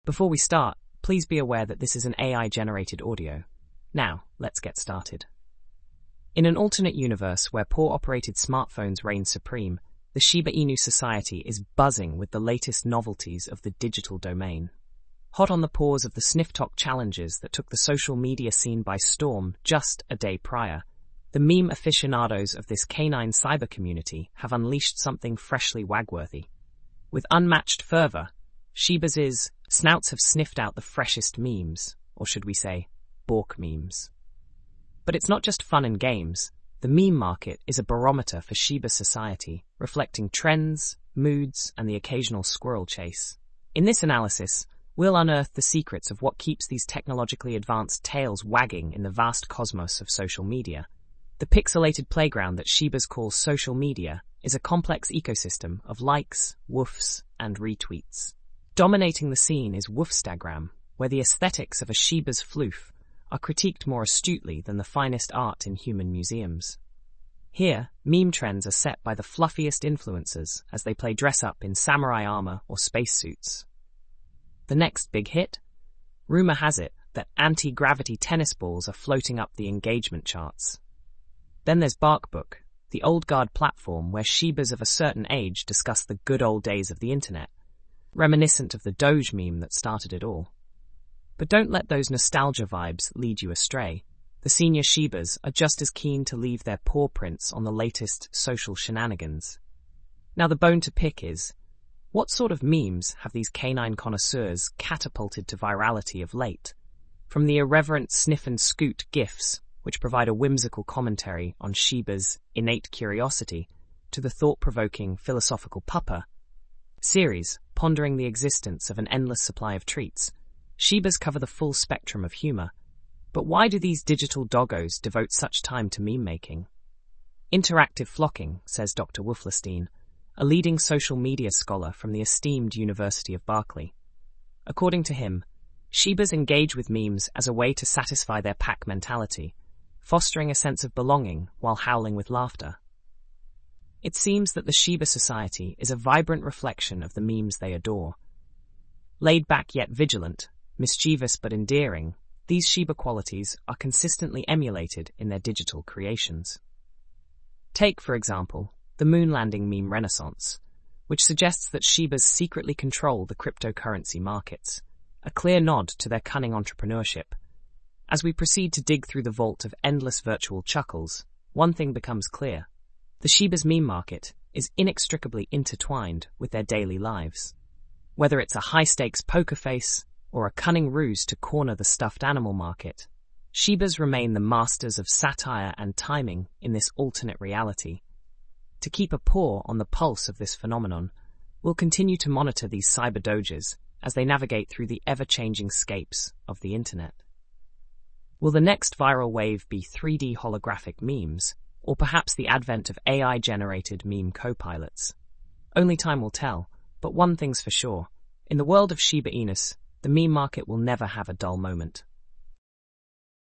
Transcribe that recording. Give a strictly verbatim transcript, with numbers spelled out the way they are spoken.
Before we start, please be aware that this is an A I-generated audio. Now, let's get started. In an alternate universe where paw-operated smartphones reign supreme, the Shiba Inu society is buzzing with the latest novelties of the digital domain. Hot on the paws of the SniffTok challenges that took the social media scene by storm just a day prior, the meme aficionados of this canine cyber community have unleashed something freshly wagworthy. With unmatched fervor, Shiba's snouts have sniffed out the freshest memes, or should we say, Bork memes. But it's not just fun and games. The meme market is a barometer for Shiba society, reflecting trends, moods, and the occasional squirrel chase. In this analysis, we'll unearth the secrets of what keeps these technologically advanced tails wagging in the vast cosmos of social media. The pixelated playground that Shibas calls social media is a complex ecosystem of likes, woofs, and retweets. Dominating the scene is Woofstagram, where the aesthetics of a Shiba's floof are critiqued more astutely than the finest art in human museums. Here, meme trends are set by the fluffiest influencers as they play dress-up in samurai armor or spacesuits. The next big hit? Rumor has it that anti-gravity tennis balls are floating up the engagement charts. Then there's Barkbook, the old guard platform where Shibas of a certain age discuss the good old days of the internet, reminiscent of the Doge meme that started it all. But don't let those nostalgia vibes lead you astray. The senior Shibas are just as keen to leave their paw prints on the latest social shenanigans. Now the bone to pick is, what sort of memes have these canine connoisseurs catapulted to virality of late? From the irreverent sniff and scoot gifs, which provide a whimsical commentary on Shiba's innate curiosity, to the thought-provoking philosophical pupper series pondering the existence of an endless supply of treats, Shibas cover the full spectrum of humor. But why do these digital doggos devote such time to meme-making? Interactive flocking, says Doctor Wolflestein, a leading social media scholar from the esteemed University of Berkeley. According to him, Shibas engage with memes as a way to satisfy their pack mentality, fostering a sense of belonging while howling with laughter. It seems that the Shiba society is a vibrant reflection of the memes they adore. Laid back yet vigilant, mischievous but endearing, these Shiba qualities are consistently emulated in their digital creations. Take, for example, the moon landing meme renaissance, which suggests that Shibas secretly control the cryptocurrency markets, a clear nod to their cunning entrepreneurship. As we proceed to dig through the vault of endless virtual chuckles, one thing becomes clear. The Shiba's meme market is inextricably intertwined with their daily lives. Whether it's a high-stakes poker face or a cunning ruse to corner the stuffed animal market, Shibas remain the masters of satire and timing in this alternate reality. To keep a paw on the pulse of this phenomenon, we'll continue to monitor these cyber doges as they navigate through the ever-changing scapes of the internet. Will the next viral wave be three D holographic memes, or perhaps the advent of A I-generated meme co-pilots? Only time will tell, but one thing's for sure. In the world of Shiba Inus, the meme market will never have a dull moment.